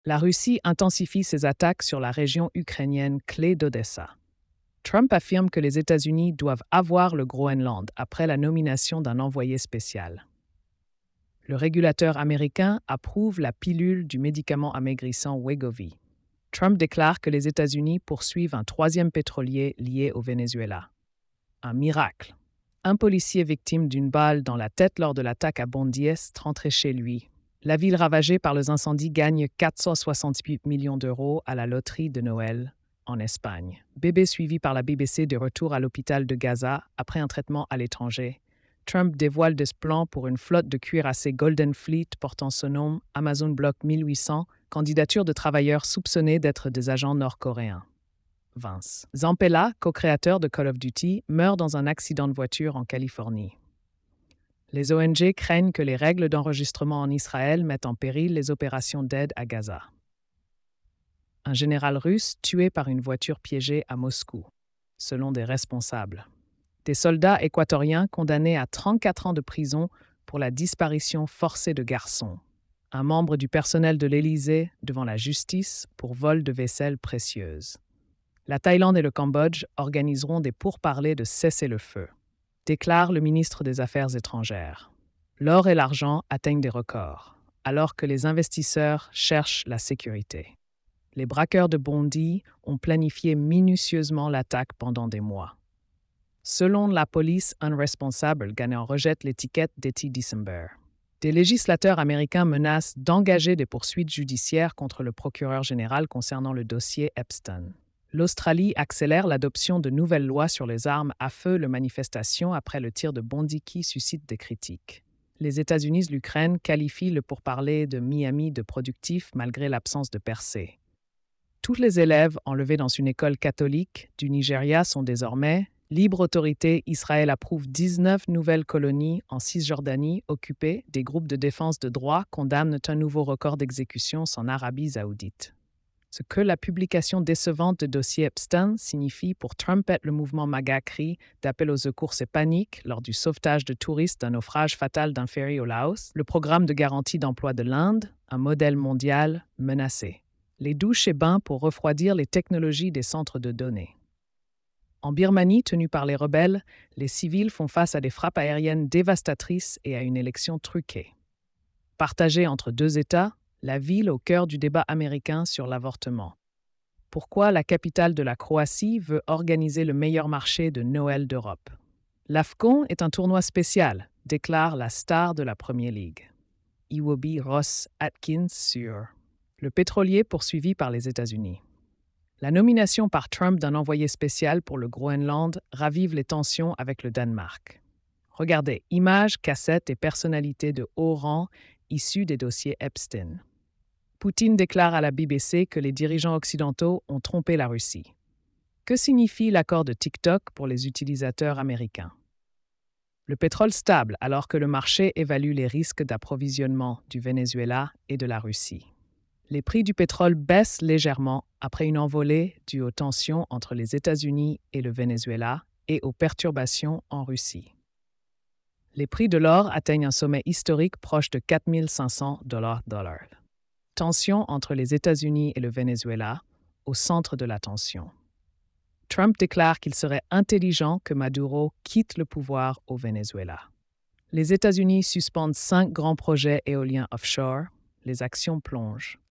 La Russie intensifie ses attaques sur la région ukrainienne clé d'Odessa. Trump affirme que les États-Unis doivent avoir le Groenland après la nomination d'un envoyé spécial. Le régulateur américain approuve la pilule du médicament amaigrissant Wegovy. Trump déclare que les États-Unis poursuivent un troisième pétrolier lié au Venezuela. Un miracle. Un policier victime d'une balle dans la tête lors de l'attaque à Bondiest rentrait chez lui. La ville ravagée par les incendies gagne 468 millions d'euros à la loterie de Noël en Espagne. Bébé suivi par la BBC de retour à l'hôpital de Gaza après un traitement à l'étranger. Trump dévoile des plans pour une flotte de cuirassés Golden Fleet portant son nom Amazon Block 1800, candidature de travailleurs soupçonnés d'être des agents nord-coréens. Vince Zampella, co-créateur de Call of Duty, meurt dans un accident de voiture en Californie. Les ONG craignent que les règles d'enregistrement en Israël mettent en péril les opérations d'aide à Gaza. Un général russe tué par une voiture piégée à Moscou, selon des responsables. Des soldats équatoriens condamnés à 34 ans de prison pour la disparition forcée de garçons. Un membre du personnel de l'Élysée devant la justice pour vol de vaisselle précieuse. La Thaïlande et le Cambodge organiseront des pourparlers de cessez-le-feu, déclare le ministre des Affaires étrangères. L'or et l'argent atteignent des records, alors que les investisseurs cherchent la sécurité. Les braqueurs de Bondy ont planifié minutieusement l'attaque pendant des mois. Selon la police, un responsable gagnant rejette l'étiquette d'Etty December. Des législateurs américains menacent d'engager des poursuites judiciaires contre le procureur général concernant le dossier Epstein. L'Australie accélère l'adoption de nouvelles lois sur les armes à feu de manifestation après le tir de Bondy qui suscite des critiques. Les États-Unis et l'Ukraine qualifient le pourparler de Miami de productif malgré l'absence de percée. Tous les élèves enlevés dans une école catholique du Nigeria sont désormais libre autorité. Israël approuve 19 nouvelles colonies en Cisjordanie occupées. Des groupes de défense de droit condamnent un nouveau record d'exécutions en Arabie saoudite. Ce que la publication décevante de dossier Epstein signifie pour Trump et le mouvement MAGA crie d'appel aux secours et panique lors du sauvetage de touristes d'un naufrage fatal d'un ferry au Laos, le programme de garantie d'emploi de l'Inde, un modèle mondial menacé. Les douches et bains pour refroidir les technologies des centres de données. En Birmanie, tenue par les rebelles, les civils font face à des frappes aériennes dévastatrices et à une élection truquée. Partagée entre deux États, la ville au cœur du débat américain sur l'avortement. Pourquoi la capitale de la Croatie veut organiser le meilleur marché de Noël d'Europe? L'AFCON est un tournoi spécial, déclare la star de la Premier League. Iwobi Ross Atkins sur le pétrolier poursuivi par les États-Unis. La nomination par Trump d'un envoyé spécial pour le Groenland ravive les tensions avec le Danemark. Regardez, images, cassettes et personnalités de haut rang issues des dossiers Epstein. Poutine déclare à la BBC que les dirigeants occidentaux ont trompé la Russie. Que signifie l'accord de TikTok pour les utilisateurs américains? Le pétrole stable alors que le marché évalue les risques d'approvisionnement du Venezuela et de la Russie. Les prix du pétrole baissent légèrement après une envolée due aux tensions entre les États-Unis et le Venezuela et aux perturbations en Russie. Les prix de l'or atteignent un sommet historique proche de 4 500 $. Tension entre les États-Unis et le Venezuela, au centre de la tension. Trump déclare qu'il serait intelligent que Maduro quitte le pouvoir au Venezuela. Les États-Unis suspendent 5 grands projets éoliens offshore. Les actions plongent.